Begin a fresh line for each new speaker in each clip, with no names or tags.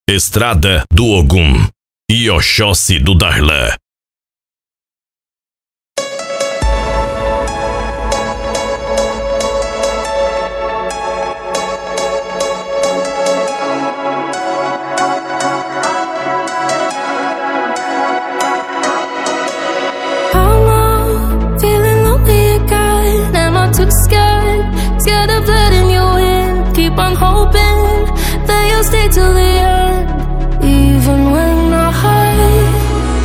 Estrada do Ogum e Oxóssi do Darlan.
Scared of letting you in. Keep on hoping that you'll stay till the end, even when I hide.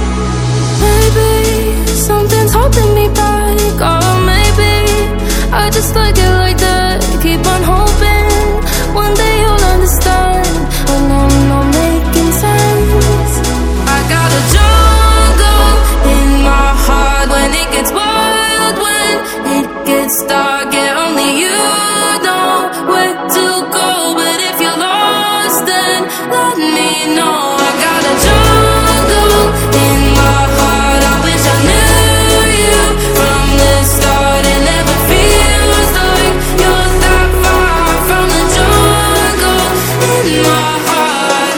Maybe something's holding me back, or maybe I just like it like that. Keep on hoping one day you'll understand when I'm not making sense. I got a jungle in my heart when it gets wild, when it gets dark. Yeah, only you know where to go, but if you're lost, then let me know. I got a jungle in my heart. I wish I knew you from the start. It never feels like you're that far from the jungle in my heart.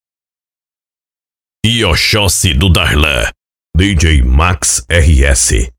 E Oxóssi do Darlan, DJ Max RS.